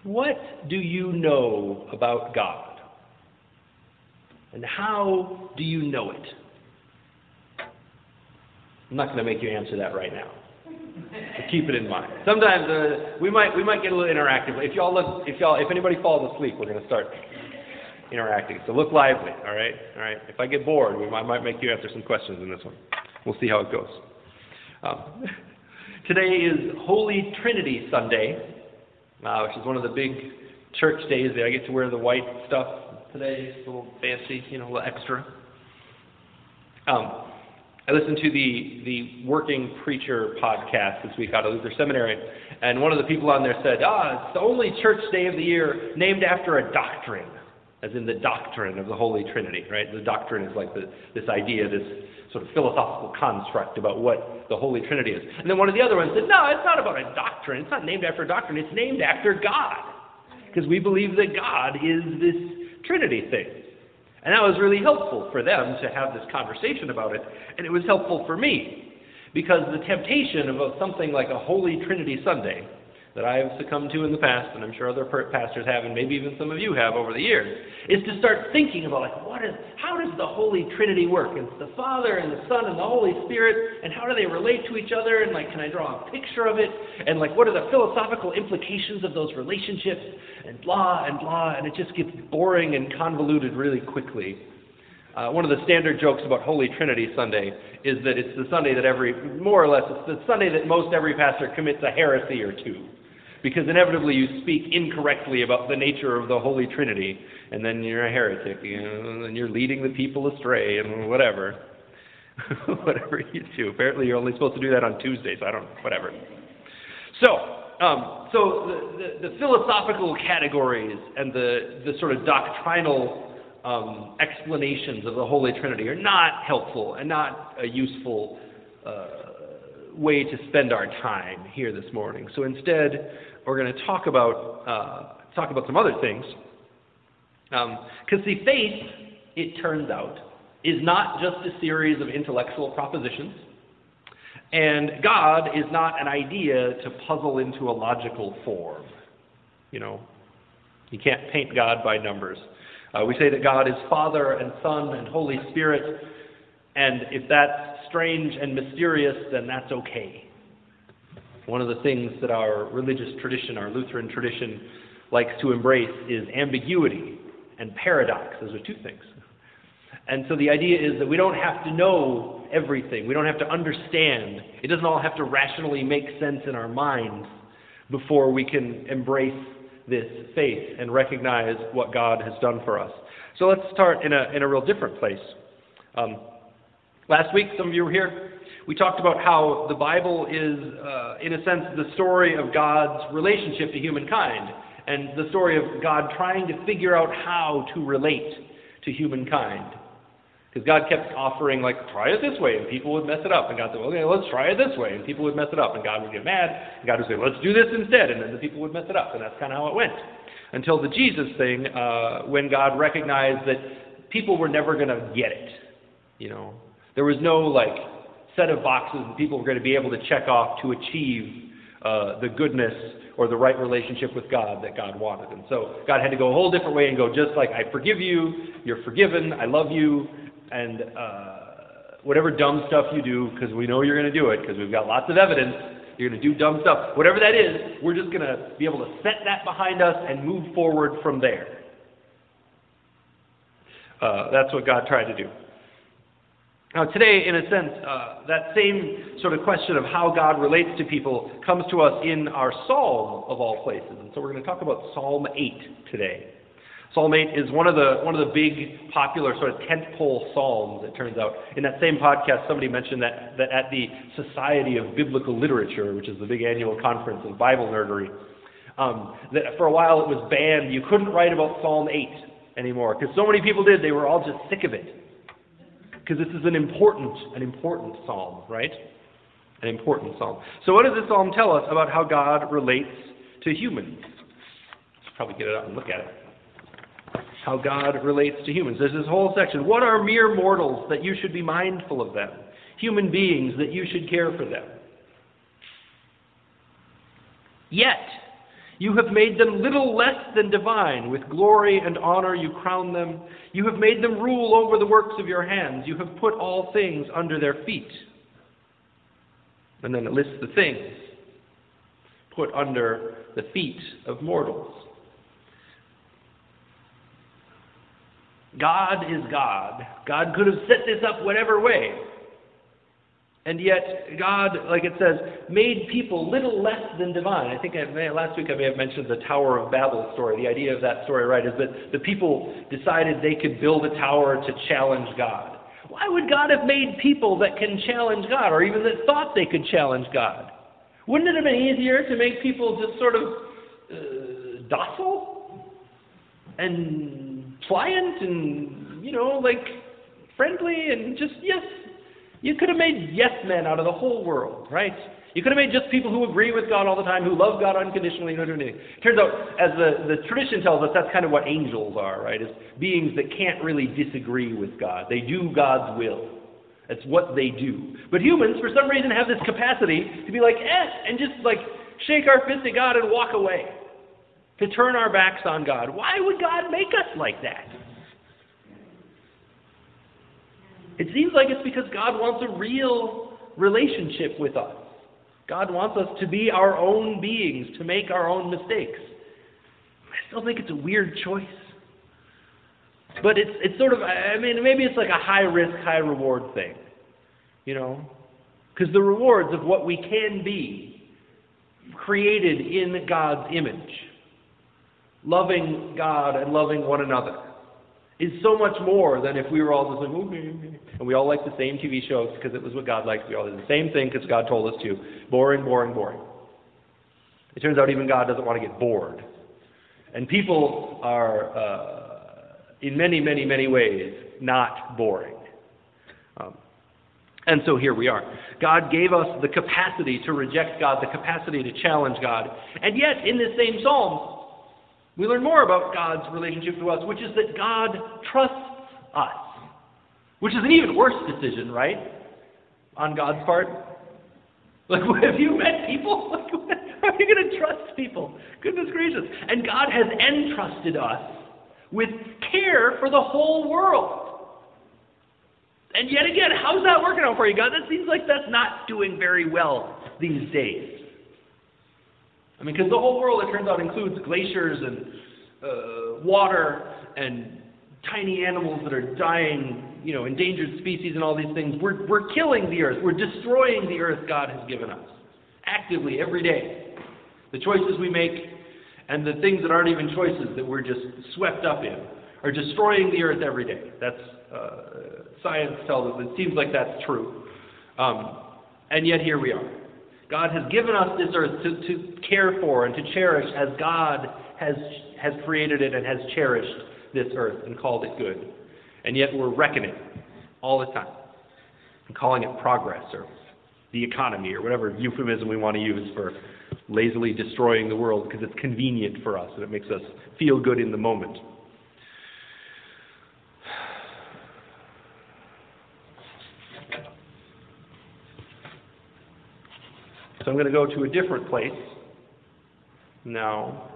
What do you know about God? And how do you know it? I'm not going to make you answer that right now. But keep it in mind. Sometimes we might get a little interactive. If anybody falls asleep, we're going to start interacting. So look lively, all right? All right. If I get bored, I might make you answer some questions in this one. We'll see how it goes. Today is Holy Trinity Sunday, which is one of the big church days. I get to wear the white stuff today. It's a little fancy, a little extra. I listened to the Working Preacher podcast this week out of Luther Seminary, and one of the people on there said, it's the only church day of the year named after a doctrine, as in the doctrine of the Holy Trinity, right? The doctrine is like this idea, this sort of philosophical construct about what the Holy Trinity is. And then one of the other ones said, no, it's not about a doctrine. It's not named after a doctrine. It's named after God, because we believe that God is this Trinity thing. And that was really helpful for them to have this conversation about it, and it was helpful for me, because the temptation of something like a Holy Trinity Sunday that I have succumbed to in the past, and I'm sure other pastors have, and maybe even some of you have over the years, is to start thinking about, how does the Holy Trinity work? It's the Father and the Son and the Holy Spirit, and how do they relate to each other, and can I draw a picture of it, and what are the philosophical implications of those relationships, and blah, and it just gets boring and convoluted really quickly. One of the standard jokes about Holy Trinity Sunday is that it's the Sunday that it's the Sunday that most every pastor commits a heresy or two. Because inevitably you speak incorrectly about the nature of the Holy Trinity, and then you're a heretic, and you're leading the people astray, and whatever. Whatever you do. Apparently you're only supposed to do that on Tuesdays, whatever. So the philosophical categories and the sort of doctrinal explanations of the Holy Trinity are not helpful and not a useful way to spend our time here this morning. So instead, we're going to talk about some other things. Because the faith, it turns out, is not just a series of intellectual propositions, and God is not an idea to puzzle into a logical form. You can't paint God by numbers. We say that God is Father and Son and Holy Spirit, and if that's strange and mysterious, then that's okay. One of the things that our religious tradition, our Lutheran tradition, likes to embrace is ambiguity and paradox. Those are two things. And so the idea is that we don't have to know everything. We don't have to understand. It doesn't all have to rationally make sense in our minds before we can embrace this faith and recognize what God has done for us. So let's start in a real different place. Last week, some of you were here, we talked about how the Bible is, in a sense, the story of God's relationship to humankind, and the story of God trying to figure out how to relate to humankind. Because God kept offering, try it this way, and people would mess it up. And God said, okay, let's try it this way, and people would mess it up. And God would get mad, and God would say, let's do this instead, and then the people would mess it up. And that's kind of how it went. Until the Jesus thing, when God recognized that people were never going to get it. There was no, set of boxes that people were going to be able to check off to achieve the goodness or the right relationship with God that God wanted. And so God had to go a whole different way and go, just like I forgive you, you're forgiven, I love you, and whatever dumb stuff you do, because we know you're going to do it, because we've got lots of evidence, you're going to do dumb stuff. Whatever that is, we're just going to be able to set that behind us and move forward from there. That's what God tried to do. Now today, in a sense, that same sort of question of how God relates to people comes to us in our psalm of all places. And so we're going to talk about Psalm 8 today. Psalm 8 is one of the big popular sort of tentpole psalms, it turns out. In that same podcast, somebody mentioned that at the Society of Biblical Literature, which is the big annual conference of Bible nerdery, that for a while it was banned. You couldn't write about Psalm 8 anymore, because so many people did, they were all just sick of it. Because this is an important psalm, right? An important psalm. So what does this psalm tell us about how God relates to humans? Let's probably get it out and look at it. How God relates to humans. There's this whole section. What are mere mortals that you should be mindful of them? Human beings that you should care for them. Yet, You have made them little less than divine. With glory and honor you crown them. You have made them rule over the works of your hands. You have put all things under their feet. And then it lists the things put under the feet of mortals. God is God. God could have set this up whatever way. And yet, God, like it says, made people little less than divine. I think last week I may have mentioned the Tower of Babel story. The idea of that story, right, is that the people decided they could build a tower to challenge God. Why would God have made people that can challenge God, or even that thought they could challenge God? Wouldn't it have been easier to make people just sort of docile and pliant and, friendly and just, yes? You could have made yes men out of the whole world, right? You could have made just people who agree with God all the time, who love God unconditionally, and don't do anything. Turns out, as the tradition tells us, that's kind of what angels are, right? Is beings that can't really disagree with God. They do God's will. That's what they do. But humans, for some reason, have this capacity to be like, and just shake our fist at God and walk away. To turn our backs on God. Why would God make us like that? It seems like it's because God wants a real relationship with us. God wants us to be our own beings, to make our own mistakes. I still think it's a weird choice. But it's sort of, maybe it's like a high-risk, high-reward thing. Because the rewards of what we can be, created in God's image, loving God and loving one another, is so much more than if we were all just like, okay. And we all like the same TV shows because it was what God liked. We all did the same thing because God told us to. Boring, boring, boring. It turns out even God doesn't want to get bored. And people are, in many, many, many ways, not boring. And so here we are. God gave us the capacity to reject God, the capacity to challenge God. And yet, in this same psalm, we learn more about God's relationship to us, which is that God trusts us. Which is an even worse decision, right? On God's part. Have you met people? How are you going to trust people? Goodness gracious. And God has entrusted us with care for the whole world. And yet again, how's that working out for you, God? That seems like that's not doing very well these days. Because the whole world, it turns out, includes glaciers and water and tiny animals that are dying, endangered species and all these things. We're killing the earth. We're destroying the earth God has given us. Actively, every day. The choices we make and the things that aren't even choices that we're just swept up in are destroying the earth every day. That's, science tells us. It seems like that's true. And yet here we are. God has given us this earth to care for and to cherish as God has created it and has cherished this earth and called it good. And yet we're reckoning all the time and calling it progress or the economy or whatever euphemism we want to use for lazily destroying the world because it's convenient for us and it makes us feel good in the moment. So I'm going to go to a different place now.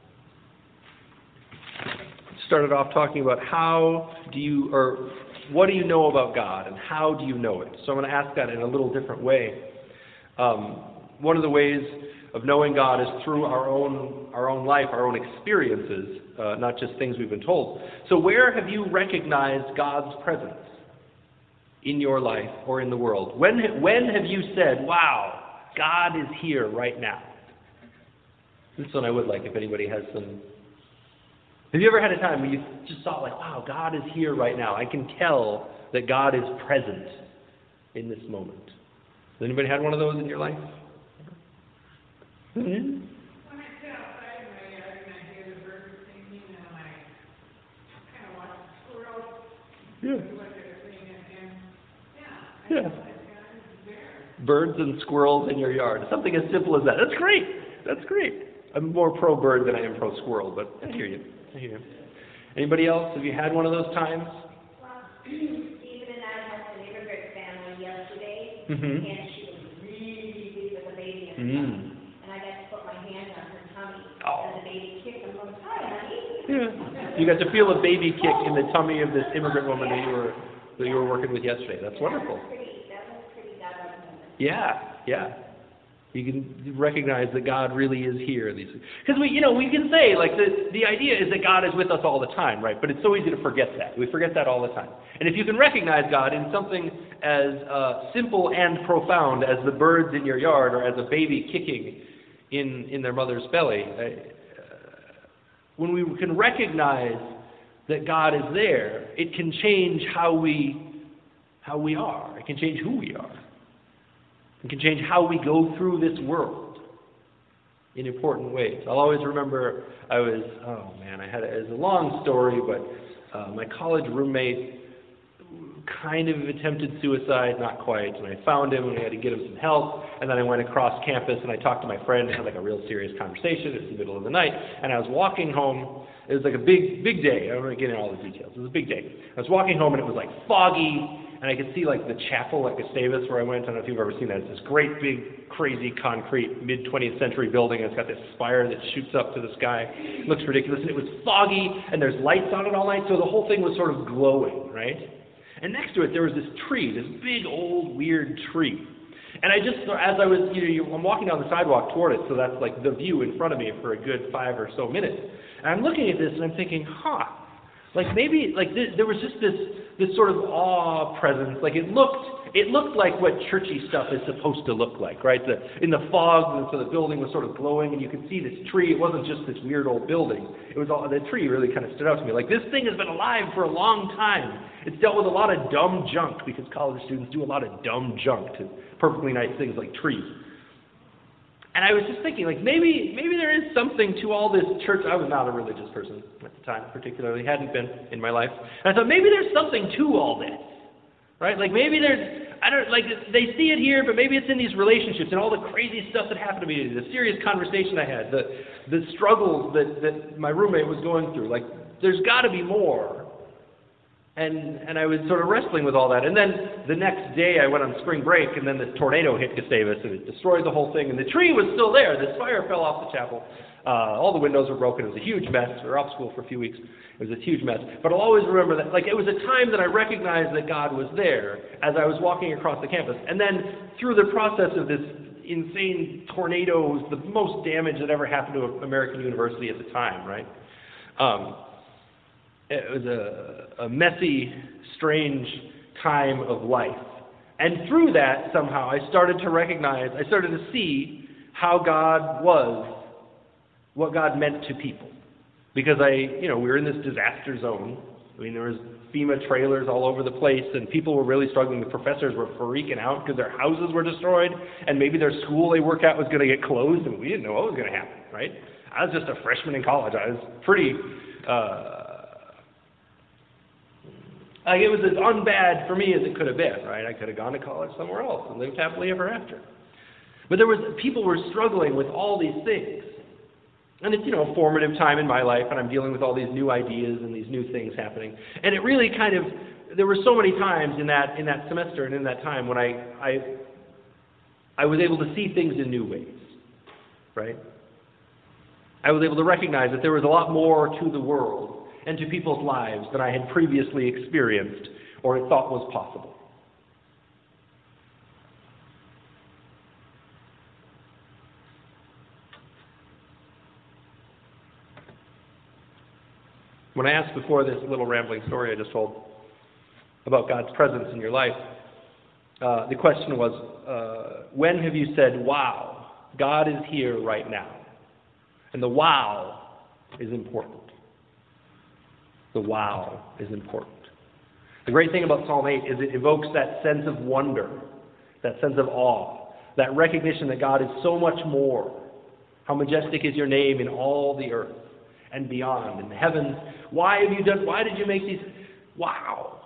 Started off talking about what do you know about God and how do you know it? So I'm going to ask that in a little different way. One of the ways of knowing God is through our own life, our own experiences, not just things we've been told. So where have you recognized God's presence in your life or in the world? When have you said, wow, God is here right now? This one I would like if anybody has some. Have you ever had a time where you just thought wow, God is here right now. I can tell that God is present in this moment. Has anybody had one of those in your life? Mm-hmm. When I sit outside in my yard and I hear the birds singing and I kind of watch the squirrels do what they're doing and I know that God is there. Birds and squirrels in your yard. Something as simple as that. That's great. That's great. I'm more pro-bird than I am pro-squirrel, but I hear you. Anybody else? Have you had one of those times? Well, Stephen and I had an immigrant family yesterday, Mm-hmm. and she was really big with a baby in her tummy. And I got to put my hand on her tummy. Oh. You got to feel a baby kick in the tummy of this immigrant woman that you were working with yesterday. That's wonderful. That was pretty God moment. Yeah. You can recognize that God really is here. Because we can say, like, the idea is that God is with us all the time, right? But it's so easy to forget that. We forget that all the time. And if you can recognize God in something as simple and profound as the birds in your yard or as a baby kicking in their mother's belly, when we can recognize that God is there, it can change how we are. It can change who we are. It can change how we go through this world in important ways. I'll always remember it was a long story, but my college roommate kind of attempted suicide, not quite, and I found him and I had to get him some help, and then I went across campus and I talked to my friend and had like a real serious conversation. It was the middle of the night, and I was walking home. It was like a big day. I don't want to get into all the details. It was a big day. I was walking home and it was like foggy, and I could see like the chapel at Gustavus where I went. I don't know if you've ever seen that. It's this great big crazy concrete mid-20th century building, and it's got this spire that shoots up to the sky. It looks ridiculous, and it was foggy, and there's lights on it all night, so the whole thing was sort of glowing, right? And next to it, there was this tree, this big, old, weird tree. And I just, as I was, I'm walking down the sidewalk toward it, so that's like the view in front of me for a good 5 or so minutes. And I'm looking at this, and I'm thinking, like maybe, like there was just this sort of awe presence. Like it looked like what churchy stuff is supposed to look like, right? In the fog, and so the building was sort of glowing, and you could see this tree. It wasn't just this weird old building. It was the tree really kind of stood out to me. Like this thing has been alive for a long time. It's dealt with a lot of dumb junk, because college students do a lot of dumb junk to perfectly nice things like trees. And I was just thinking, like, maybe there is something to all this church. I was not a religious person at the time, particularly, hadn't been in my life. And I thought, maybe there's something to all this, right? Like, maybe they see it here, but maybe it's in these relationships and all the crazy stuff that happened to me, the serious conversation I had, the struggles that my roommate was going through. Like, there's got to be more. And I was sort of wrestling with all that. And then the next day I went on spring break, and then this tornado hit Gustavus, and it destroyed the whole thing. And the tree was still there. This fire fell off the chapel. All the windows were broken. It was a huge mess. We were off school for a few weeks. It was a huge mess. But I'll always remember that, like, it was a time that I recognized that God was there as I was walking across the campus. And then through the process of this insane tornado, the most damage that ever happened to American University at the time, right? It was a messy, strange time of life. And through that, somehow, I started to see how God was, what God meant to people. Because we were in this disaster zone. I mean, there was FEMA trailers all over the place, and people were really struggling. The professors were freaking out because their houses were destroyed, and maybe their school they work at was going to get closed, and we didn't know what was going to happen, right? I was just a freshman in college. I was pretty... it was as unbad for me as it could have been, right? I could have gone to college somewhere else and lived happily ever after. But people were struggling with all these things. And it's, a formative time in my life, and I'm dealing with all these new ideas and these new things happening. And it really there were so many times in that semester and in that time when I was able to see things in new ways, right? I was able to recognize that there was a lot more to the world and to people's lives than I had previously experienced or had thought was possible. When I asked before this little rambling story I just told about God's presence in your life, the question was, when have you said, wow, God is here right now? And the wow is important. The wow is important. The great thing about Psalm 8 is it evokes that sense of wonder, that sense of awe, that recognition that God is so much more. How majestic is your name in all the earth and beyond, in the heavens. Why did you make these? Wow.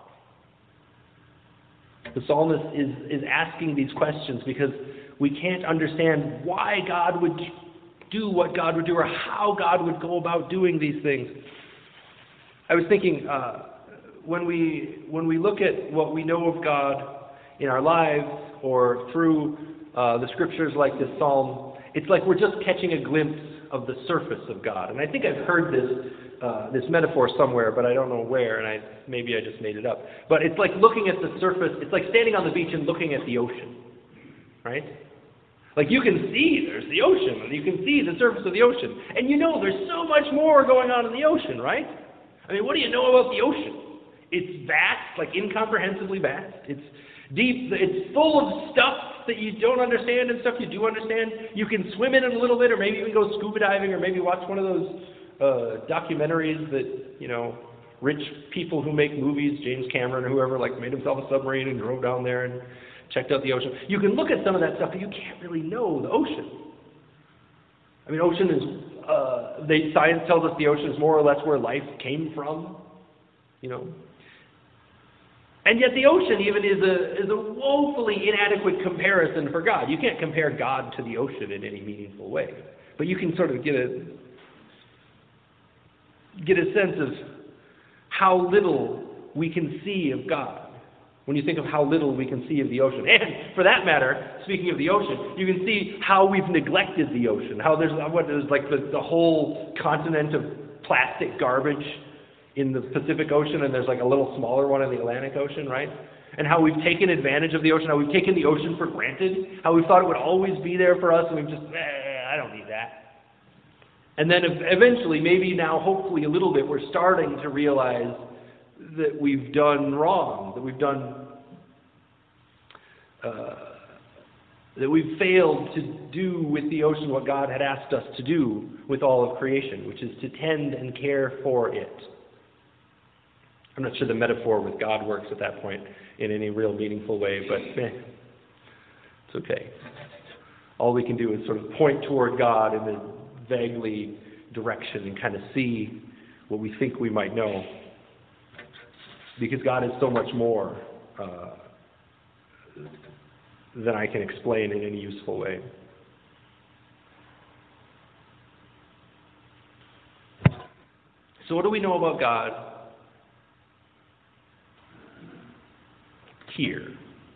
The psalmist is asking these questions because we can't understand why God would do what God would do or how God would go about doing these things. I was thinking, when we look at what we know of God in our lives or through the scriptures like this psalm, it's like we're just catching a glimpse of the surface of God. And I think I've heard this this metaphor somewhere, but I don't know where, and maybe I just made it up. But it's like looking at the surface. It's like standing on the beach and looking at the ocean, right? Like you can see there's the ocean, and you can see the surface of the ocean, and you know there's so much more going on in the ocean, right? I mean, what do you know about the ocean? It's vast, like incomprehensibly vast. It's deep. It's full of stuff that you don't understand and stuff you do understand. You can swim in it a little bit, or maybe even go scuba diving, or maybe watch one of those documentaries that, you know, rich people who make movies, James Cameron or whoever, like made himself a submarine and drove down there and checked out the ocean. You can look at some of that stuff, but you can't really know the ocean. I mean, ocean is, science tells us the ocean is more or less where life came from, you know. And yet the ocean even is a woefully inadequate comparison for God. You can't compare God to the ocean in any meaningful way. But you can sort of get a sense of how little we can see of God when you think of how little we can see of the ocean. And for that matter, speaking of the ocean, you can see how we've neglected the ocean, how there's like the whole continent of plastic garbage in the Pacific Ocean, and there's like a little smaller one in the Atlantic Ocean, right? And how we've taken advantage of the ocean, how we've taken the ocean for granted, how we thought it would always be there for us, and we've just, I don't need that. And then eventually, maybe now, hopefully a little bit, we're starting to realize that we've done wrong, that we've failed to do with the ocean what God had asked us to do with all of creation, which is to tend and care for it. I'm not sure the metaphor with God works at that point in any real meaningful way, but it's okay. All we can do is sort of point toward God in a vaguely direction and kind of see what we think we might know. Because God is so much more than I can explain in any useful way. So what do we know about God here?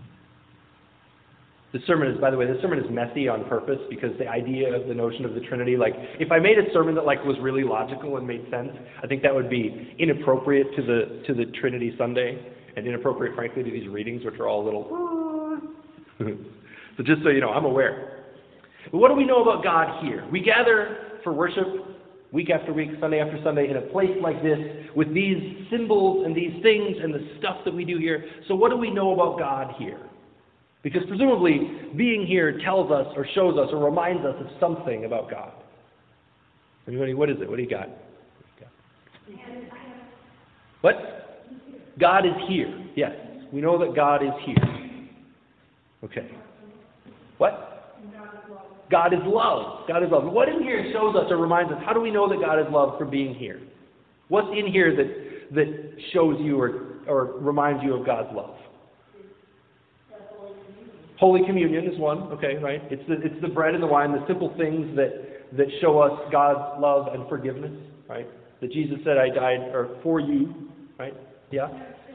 This sermon is messy on purpose because the idea of the notion of the Trinity, like, if I made a sermon that was really logical and made sense, I think that would be inappropriate to the Trinity Sunday, and inappropriate, frankly, to these readings, which are all a little. So just so you know, I'm aware. But what do we know about God here? We gather for worship week after week, Sunday after Sunday, in a place like this, with these symbols and these things and the stuff that we do here. So what do we know about God here? Because presumably, being here tells us or shows us or reminds us of something about God. Anybody, what is it? What do you got? What? God is here. Yes. We know that God is here. Okay. What? God is love. God is love. What in here shows us or reminds us? How do we know that God is love from being here? What's in here that shows you or reminds you of God's love? Holy Communion is one, okay, right? It's the bread and the wine, the simple things that show us God's love and forgiveness, right? That Jesus said, I died for you, right? Yeah?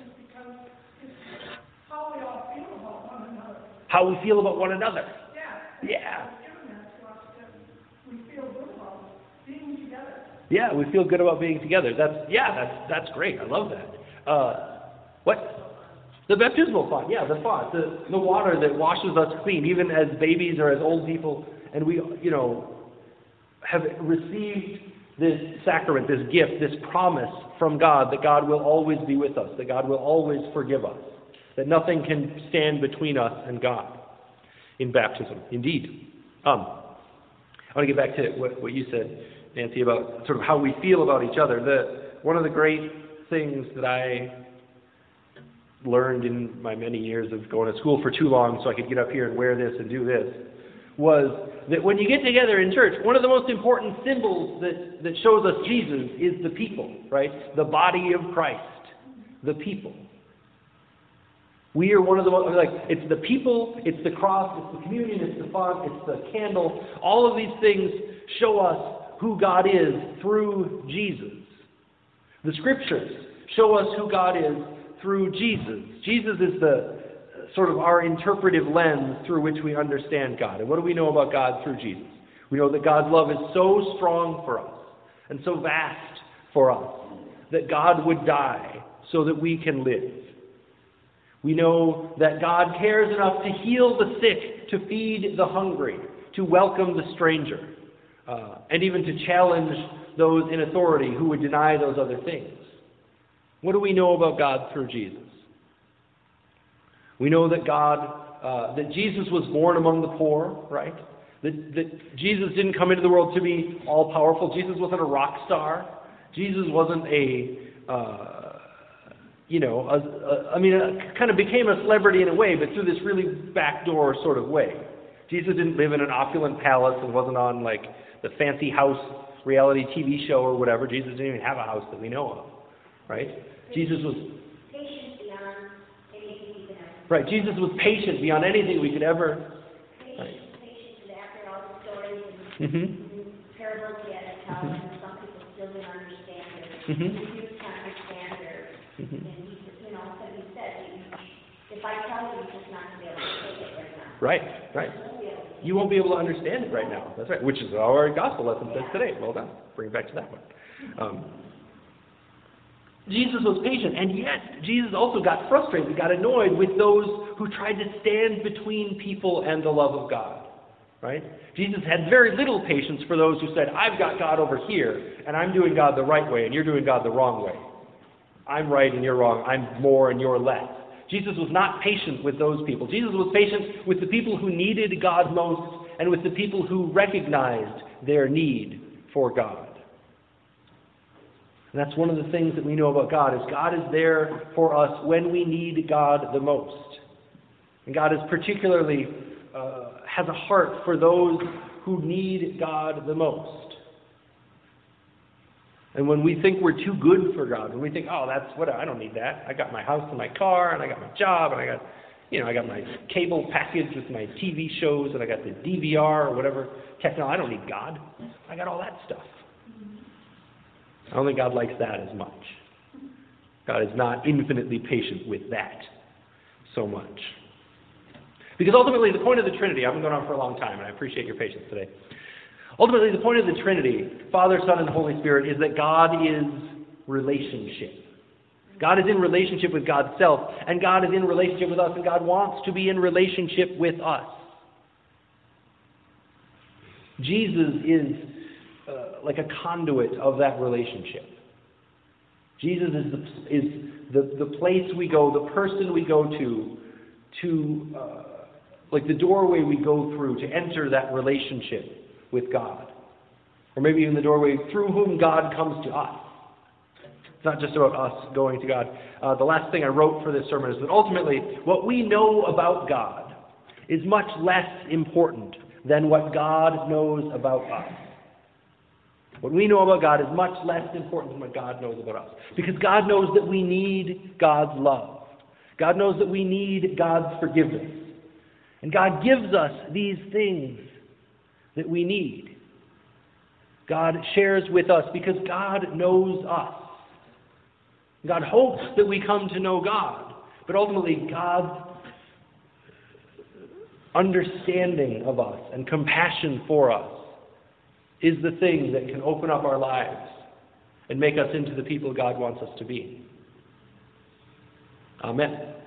How we all feel about one another. How we feel about one another. Yeah. We feel good about being together. Yeah, we feel good about being together. That's great. I love that. What? The baptismal font, the font, the water that washes us clean, even as babies or as old people, and we, have received this sacrament, this gift, this promise from God that God will always be with us, that God will always forgive us, that nothing can stand between us and God in baptism. Indeed. I want to get back to what you said, Nancy, about sort of how we feel about each other. One of the great things that I learned in my many years of going to school for too long so I could get up here and wear this and do this, was that when you get together in church, one of the most important symbols that shows us Jesus is the people, right? The body of Christ, the people. We are one of the most, it's the people, it's the cross, it's the communion, it's the font, it's the candle. All of these things show us who God is through Jesus. The scriptures show us who God is through Jesus. Jesus is the sort of our interpretive lens through which we understand God. And what do we know about God through Jesus? We know that God's love is so strong for us and so vast, for us, that God would die so that we can live. We know that God cares enough to heal the sick, to feed the hungry, to welcome the stranger, and even to challenge those in authority who would deny those other things. What do we know about God through Jesus? We know that that Jesus was born among the poor, right? That Jesus didn't come into the world to be all-powerful. Jesus wasn't a rock star. Jesus wasn't kind of became a celebrity in a way, but through this really backdoor sort of way. Jesus didn't live in an opulent palace and wasn't on like the fancy house reality TV show or whatever. Jesus didn't even have a house that we know of, right? Jesus was Patient beyond anything we could ever. right. Jesus was patient beyond anything we could ever. Patient after all the stories Mm-hmm. and parables he had to tell, and some people still didn't understand it. Mm-hmm. And he was trying to understand her. Mm-hmm. And he said, if I tell you, you're just not going to be able to take it right now. Right. You won't be able to understand it right now. That's right. Which is our gospel lesson says today. Well done. Bring it back to that one. Jesus was patient, and yet Jesus also got frustrated, got annoyed with those who tried to stand between people and the love of God. Right? Jesus had very little patience for those who said, I've got God over here, and I'm doing God the right way, and you're doing God the wrong way. I'm right and you're wrong. I'm more and you're less. Jesus was not patient with those people. Jesus was patient with the people who needed God most and with the people who recognized their need for God. And that's one of the things that we know about God, is God is there for us when we need God the most. And God is particularly has a heart for those who need God the most. And when we think we're too good for God, when we think, oh, that's what, I don't need that. I got my house and my car, and I got my job, and I got my cable package with my TV shows, and I got the DVR or whatever technology. I don't need God. I got all that stuff. I don't think God likes that as much. God is not infinitely patient with that so much. Because ultimately, the point of the Trinity, I've been going on for a long time, and I appreciate your patience today. Ultimately, the point of the Trinity, Father, Son, and Holy Spirit, is that God is relationship. God is in relationship with God's self, and God is in relationship with us, and God wants to be in relationship with us. Jesus is like a conduit of that relationship. Jesus is the place we go, the person we go to like the doorway we go through to enter that relationship with God. Or maybe even the doorway through whom God comes to us. It's not just about us going to God. The last thing I wrote for this sermon is that ultimately what we know about God is much less important than what God knows about us. What we know about God is much less important than what God knows about us. Because God knows that we need God's love. God knows that we need God's forgiveness. And God gives us these things that we need. God shares with us because God knows us. God hopes that we come to know God. But ultimately, God's understanding of us and compassion for us is the thing that can open up our lives and make us into the people God wants us to be. Amen.